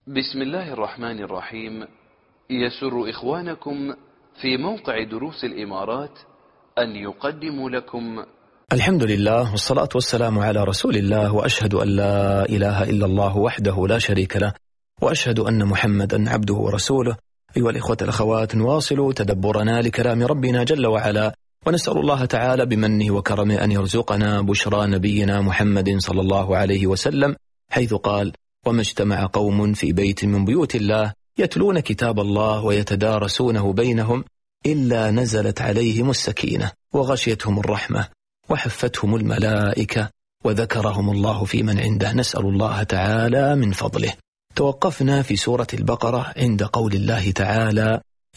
بسم الله الرحمن الرحيم. يسر إخوانكم في موقع دروس الإمارات أن يقدموا لكم الحمد لله والصلاة والسلام على رسول الله، وأشهد أن لا إله إلا الله وحده لا شريك له، وأشهد أن محمدا عبده ورسوله. أيها الإخوة الأخوات، نواصل تدبرنا لكلام ربنا جل وعلا، ونسأل الله تعالى بمنه وكرمه أن يرزقنا بشرى نبينا محمد صلى الله عليه وسلم، حيث قال: وما اجتمع قوم في بيت من بيوت الله يتلون كتاب الله ويتدارسونه بينهم إلا نزلت عليهم السكينة وغشيتهم الرحمة وحفتهم الملائكة وذكرهم الله في من عنده. نسأل الله تعالى من فضله. توقفنا في سورة البقرة عند قول الله تعالى: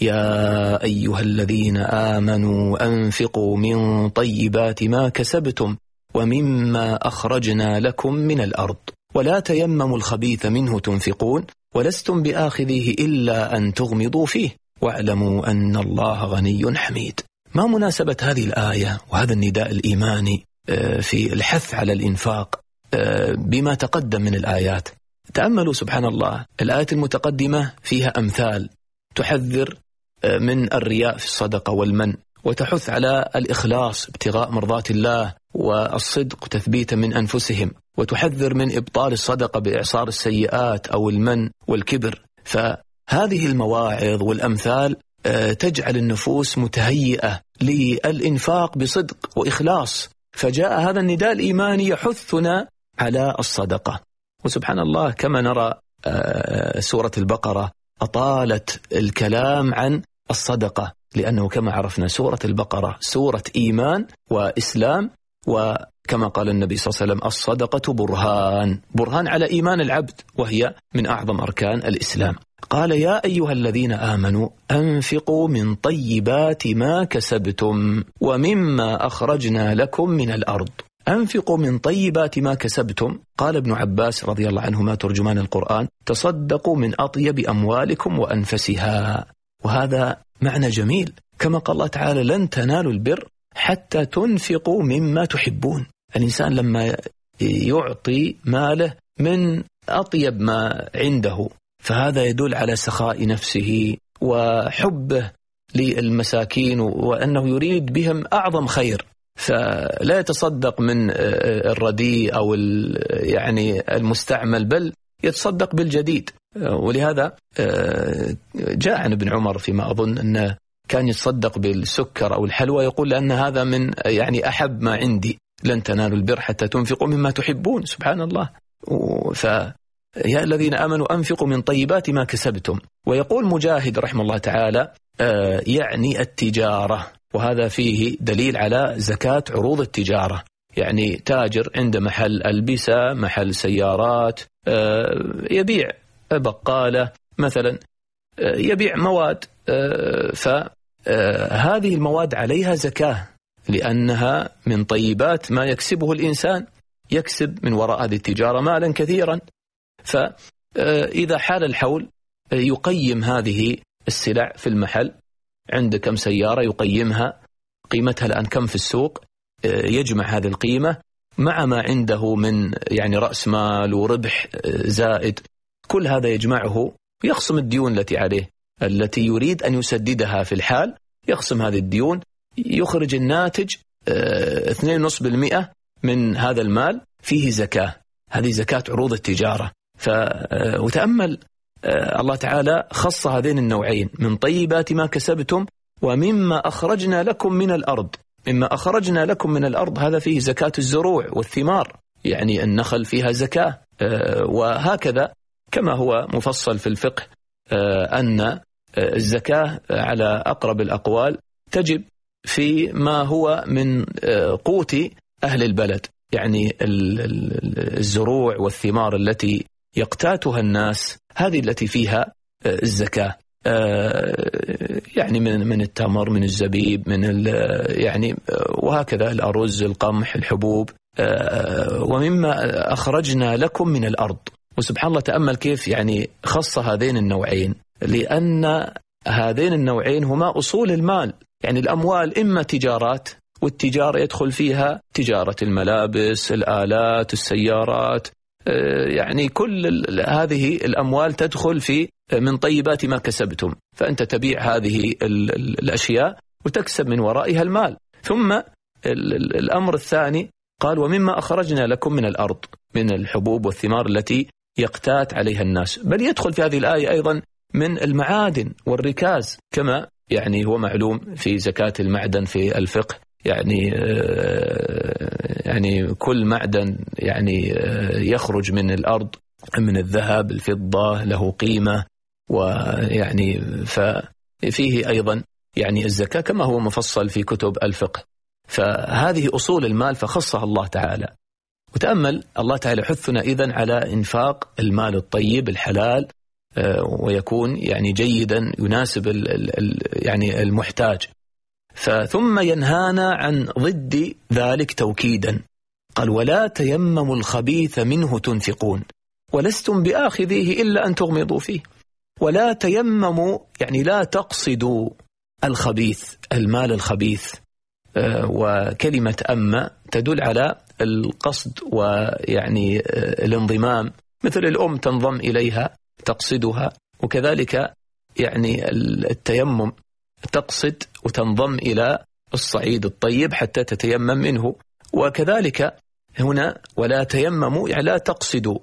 يا أيها الذين آمنوا أنفقوا من طيبات ما كسبتم ومما أخرجنا لكم من الأرض ولا تيمموا الخبيث منه تنفقون ولستم بآخذيه إلا أن تغمضوا فيه واعلموا أن الله غني حميد. ما مناسبة هذه الآية وهذا النداء الإيماني في الحث على الإنفاق بما تقدم من الآيات؟ تأملوا سبحان الله، الآية المتقدمة فيها أمثال تحذر من الرياء في الصدقة والمن، وتحث على الإخلاص ابتغاء مرضات الله والصدق تثبيتا من أنفسهم، وتحذر من إبطال الصدقة بإعصار السيئات أو المن والكبر. فهذه المواعظ والأمثال تجعل النفوس متهيئة للإنفاق بصدق وإخلاص، فجاء هذا النداء الإيماني يحثنا على الصدقة. وسبحان الله، كما نرى سورة البقرة أطالت الكلام عن الصدقة، لأنه كما عرفنا سورة البقرة سورة إيمان وإسلام، وكما قال النبي صلى الله عليه وسلم: الصدقة برهان على إيمان العبد، وهي من أعظم أركان الإسلام. قال: يا أيها الذين آمنوا أنفقوا من طيبات ما كسبتم ومما أخرجنا لكم من الأرض. أنفقوا من طيبات ما كسبتم. قال ابن عباس رضي الله عنهما ترجمان القرآن: تصدقوا من أطيب أموالكم وأنفسها. وهذا معنى جميل، كما قال الله تعالى: لن تنالوا البر حتى تنفقوا مما تحبون. الإنسان لما يعطي ماله من أطيب ما عنده، فهذا يدل على سخاء نفسه وحبه للمساكين، وأنه يريد بهم أعظم خير، فلا يتصدق من الرديء أو يعني المستعمل، بل يتصدق بالجديد. ولهذا جاء عن ابن عمر فيما أظن أنه كان يتصدق بالسكر أو الحلوى، يقول لأن هذا من يعني أحب ما عندي، لن تنالوا البر حتى تنفقوا مما تحبون. سبحان الله. يا الذين آمنوا أنفقوا من طيبات ما كسبتم. ويقول مجاهد رحمه الله تعالى يعني التجارة، وهذا فيه دليل على زكاة عروض التجارة. يعني تاجر عنده محل ألبسة، محل سيارات، يبيع بقالة مثلا، يبيع مواد، فهذه المواد عليها زكاة، لأنها من طيبات ما يكسبه الإنسان، يكسب من وراء هذه التجارة مالا كثيرا. فإذا حال الحول يقيم هذه السلع في المحل، عنده كم سيارة يقيمها، قيمتها الآن كم في السوق، يجمع هذه القيمة مع ما عنده من يعني رأس مال وربح زائد، كل هذا يجمعه، يخصم الديون التي عليه التي يريد أن يسددها في الحال، يخصم هذه الديون، يخرج الناتج 2.5% من هذا المال فيه زكاة. هذه زكاة عروض التجارة. وتأمل الله تعالى خص هذين النوعين: من طيبات ما كسبتم ومما أخرجنا لكم من الأرض. مما أخرجنا لكم من الأرض هذا فيه زكاة الزروع والثمار، يعني النخل فيها زكاة. وهكذا كما هو مفصل في الفقه أن الزكاة على أقرب الأقوال تجب في ما هو من قوت أهل البلد، يعني الزروع والثمار التي يقتاتها الناس، هذه التي فيها الزكاة، يعني من التمر، من الزبيب، من يعني وهكذا الأرز، القمح، الحبوب. ومما أخرجنا لكم من الأرض. وسبحان الله، تأمل كيف يعني خص هذين النوعين، لأن هذين النوعين هما أصول المال. يعني الأموال إما تجارات، والتجارة يدخل فيها تجارة الملابس، الآلات، السيارات، يعني كل هذه الأموال تدخل في من طيبات ما كسبتم، فأنت تبيع هذه الأشياء وتكسب من ورائها المال. ثم الأمر الثاني قال ومما أخرجنا لكم من الأرض من الحبوب والثمار التي يقتات عليها الناس، بل يدخل في هذه الآية أيضا من المعادن والركاز، كما يعني هو معلوم في زكاة المعدن في الفقه، يعني كل معدن يعني يخرج من الأرض من الذهب الفضة له قيمة، ويعني ففيه أيضا يعني الزكاة كما هو مفصل في كتب الفقه. فهذه أصول المال فخصها الله تعالى. وتأمل الله تعالى حثنا إذن على إنفاق المال الطيب الحلال، ويكون يعني جيدا يناسب يعني المحتاج. ثم ينهانا عن ضد ذلك توكيدا، قال ولا تيمموا الخبيث منه تنفقون ولستم بآخذيه إلا أن تغمضوا فيه. ولا تيمموا يعني لا تقصدوا الخبيث، المال الخبيث، وكلمة أما تدل على القصد ويعني الانضمام، مثل الأم تنضم إليها تقصدها، وكذلك يعني التيمم تقصد وتنضم إلى الصعيد الطيب حتى تتيمم منه. وكذلك هنا ولا تيمموا يعني لا تقصدوا،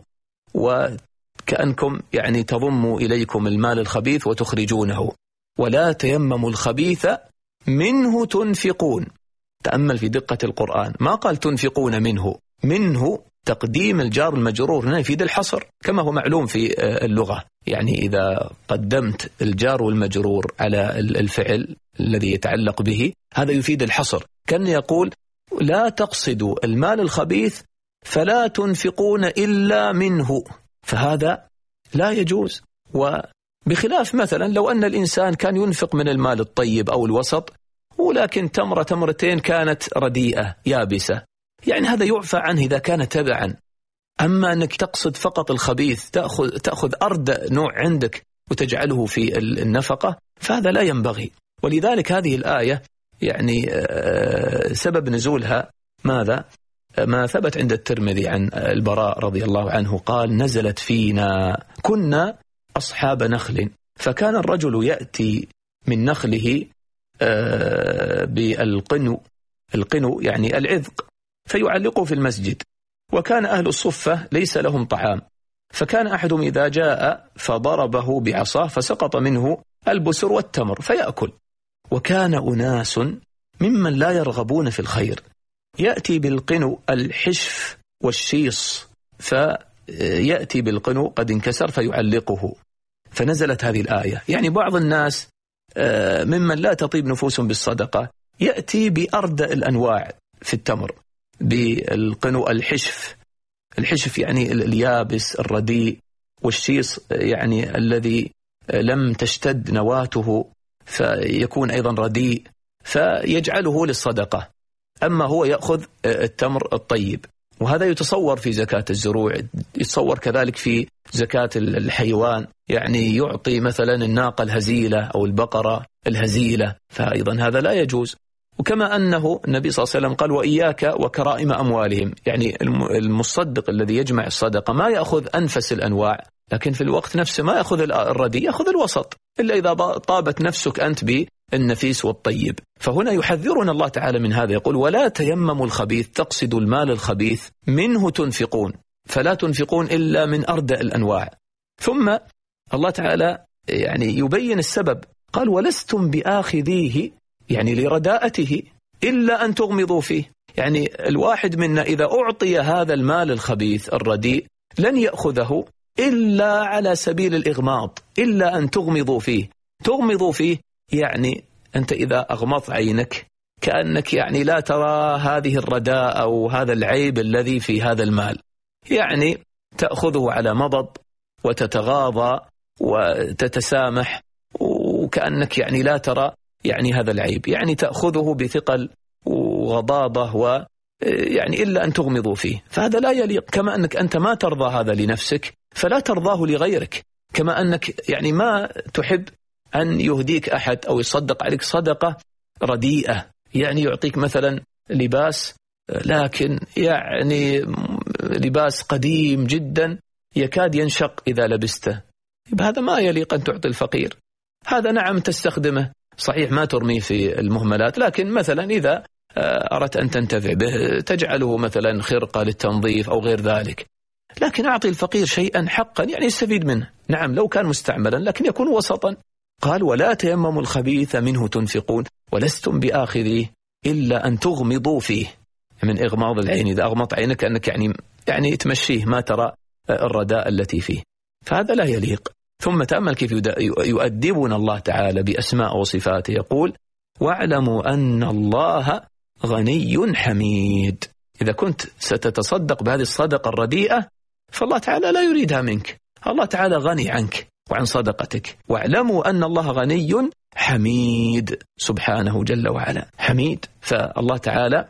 وكأنكم يعني تضموا إليكم المال الخبيث وتخرجونه. ولا تيمموا الخبيث منه تنفقون. تأمل في دقة القرآن، ما قال تنفقون منه تقديم الجار المجرور هنا يفيد الحصر كما هو معلوم في اللغة، يعني إذا قدمت الجار والمجرور على الفعل الذي يتعلق به هذا يفيد الحصر، كان يقول لا تقصدوا المال الخبيث فلا تنفقون إلا منه، فهذا لا يجوز. وبخلاف مثلا لو أن الإنسان كان ينفق من المال الطيب أو الوسط، ولكن تمرة تمرتين كانت رديئة يابسة، يعني هذا يعفى عنه إذا كان تبعا. أما أنك تقصد فقط الخبيث، تأخذ أردى نوع عندك وتجعله في النفقة، فهذا لا ينبغي. ولذلك هذه الآية يعني سبب نزولها ماذا؟ ما ثبت عند الترمذي عن البراء رضي الله عنه قال نزلت فينا كنا أصحاب نخل، فكان الرجل يأتي من نخله بالقنو يعني العذق فيعلقه في المسجد، وكان أهل الصفة ليس لهم طعام، فكان أحدهم إذا جاء فضربه بعصاه فسقط منه البسر والتمر فيأكل. وكان أناس ممن لا يرغبون في الخير يأتي بالقنو الحشف والشيص، فيأتي بالقنو قد انكسر فيعلقه، فنزلت هذه الآية. يعني بعض الناس ممن لا تطيب نفوسهم بالصدقة يأتي بأردى الأنواع في التمر، بالقنو الحشف يعني اليابس الرديء، والشيص يعني الذي لم تشتد نواته فيكون أيضا رديء، فيجعله للصدقة. أما هو يأخذ التمر الطيب، وهذا يتصور في زكاة الزروع، يتصور كذلك في زكاة الحيوان، يعني يعطي مثلا الناقة الهزيلة أو البقرة الهزيلة، فأيضا هذا لا يجوز. وكما أنه النبي صلى الله عليه وسلم قال وإياك وكرائم أموالهم، يعني المصدق الذي يجمع الصدقة ما يأخذ أنفس الأنواع، لكن في الوقت نفسه ما يأخذ الردي، يأخذ الوسط، إلا إذا طابت نفسك أنت بالنفيس والطيب. فهنا يحذرنا الله تعالى من هذا، يقول ولا تيمموا الخبيث، تقصدوا المال الخبيث منه تنفقون، فلا تنفقون إلا من أردى الأنواع. ثم الله تعالى يعني يبين السبب، قال ولستم بآخذيه يعني لرداءته إلا أن تغمضوا فيه. يعني الواحد منا إذا أعطي هذا المال الخبيث الرديء لن يأخذه إلا على سبيل الإغماض، إلا أن تغمضوا فيه. تغمضوا فيه يعني أنت إذا أغمضت عينك كأنك يعني لا ترى هذه الرداء أو هذا العيب الذي في هذا المال، يعني تأخذه على مضض وتتغاضى وتتسامح، وكأنك يعني لا ترى يعني هذا العيب، يعني تأخذه بثقل وغضاضة ويعني إلا أن تغمضوا فيه. فهذا لا يليق، كما أنك أنت ما ترضى هذا لنفسك فلا ترضاه لغيرك، كما أنك يعني ما تحب أن يهديك أحد أو يصدق عليك صدقة رديئة، يعني يعطيك مثلا لباس لكن يعني لباس قديم جدا يكاد ينشق إذا لبسته، هذا ما يليق أن تعطي الفقير. هذا نعم تستخدمه، صحيح ما ترميه في المهملات، لكن مثلا إذا أردت أن تنتفع به تجعله مثلا خرقة للتنظيف أو غير ذلك، لكن أعطي الفقير شيئا حقا يعني يستفيد منه. نعم لو كان مستعملا لكن يكون وسطا. قال ولا تيمموا الخبيث منه تنفقون ولستم بآخذيه إلا أن تغمضوا فيه، من إغماض العين، إذا أغمضت عينك أنك يعني تمشيه ما ترى الرداء التي فيه، فهذا لا يليق. ثم تأمل كيف يؤدبنا الله تعالى بأسماء وصفاته، يقول واعلموا أن الله غني حميد. إذا كنت ستتصدق بهذه الصدقة الرديئة فالله تعالى لا يريدها منك، الله تعالى غني عنك وعن صدقتك. واعلموا أن الله غني حميد سبحانه جل وعلا، حميد. فالله تعالى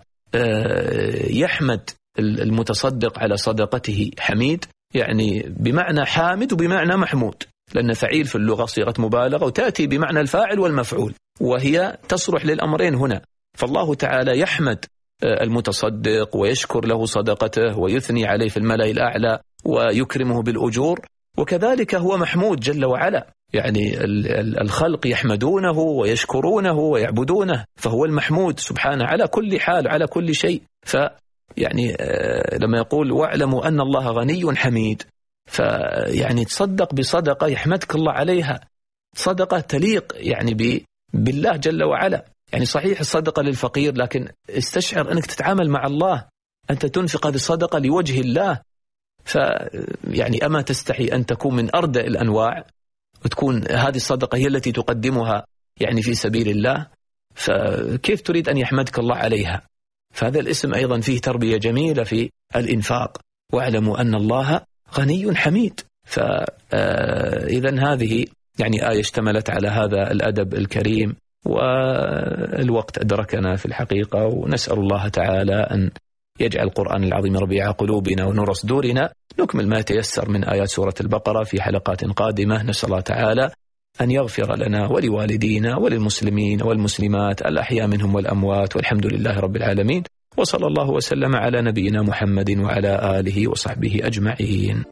يحمد المتصدق على صدقته، حميد يعني بمعنى حامد وبمعنى محمود، لأن فعيل في اللغة صيغة مبالغة وتأتي بمعنى الفاعل والمفعول، وهي تصلح للأمرين هنا. فالله تعالى يحمد المتصدق ويشكر له صدقته ويثني عليه في الملأ الأعلى ويكرمه بالأجور، وكذلك هو محمود جل وعلا، يعني الخلق يحمدونه ويشكرونه ويعبدونه، فهو المحمود سبحانه على كل حال على كل شيء. فيعني لما يقول واعلموا أن الله غني حميد، فيعني تصدق بصدقة يحمدك الله عليها، صدقة تليق يعني بالله جل وعلا. يعني صحيح الصدقة للفقير، لكن استشعر أنك تتعامل مع الله، أنت تنفق هذه الصدقة لوجه الله، فيعني أما تستحي أن تكون من أردأ الأنواع وتكون هذه الصدقة هي التي تقدمها يعني في سبيل الله، فكيف تريد أن يحمدك الله عليها؟ فهذا الاسم أيضا فيه تربية جميلة في الإنفاق، واعلموا أن الله غني حميد. فإذا هذه يعني آية اشتملت على هذا الأدب الكريم، والوقت أدركنا في الحقيقة، ونسأل الله تعالى أن يجعل القرآن العظيم ربيع قلوبنا ونور صدورنا. نكمل ما يتيسر من آيات سورة البقرة في حلقات قادمة. نسأل الله تعالى أن يغفر لنا ولوالدينا وللمسلمين والمسلمات الأحياء منهم والأموات، والحمد لله رب العالمين، وصلى الله وسلم على نبينا محمد وعلى آله وصحبه أجمعين.